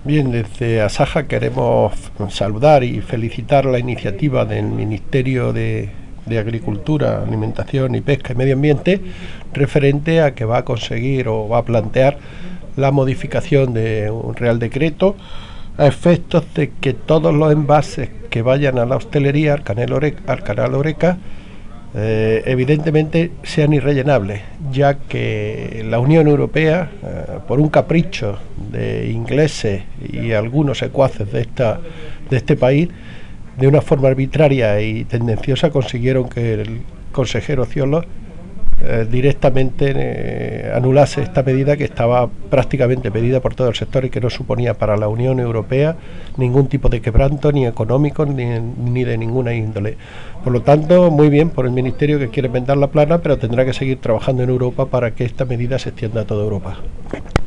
Bien, desde Asaja queremos saludar y felicitar la iniciativa del Ministerio de Agricultura, Alimentación y Pesca y Medio Ambiente referente a que va a conseguir o va a plantear la modificación de un Real Decreto a efectos de que todos los envases que vayan a la hostelería, al canal Horeca, evidentemente sean irrellenables, ya que la Unión Europea, por un capricho de ingleses y algunos secuaces de este país, de una forma arbitraria y tendenciosa consiguieron que el consejero Ciolo directamente anulase esta medida, que estaba prácticamente pedida por todo el sector y que no suponía para la Unión Europea ningún tipo de quebranto, ni económico ni de ninguna índole. Por lo tanto, muy bien por el Ministerio, que quiere enmendar la plana, pero tendrá que seguir trabajando en Europa para que esta medida se extienda a toda Europa.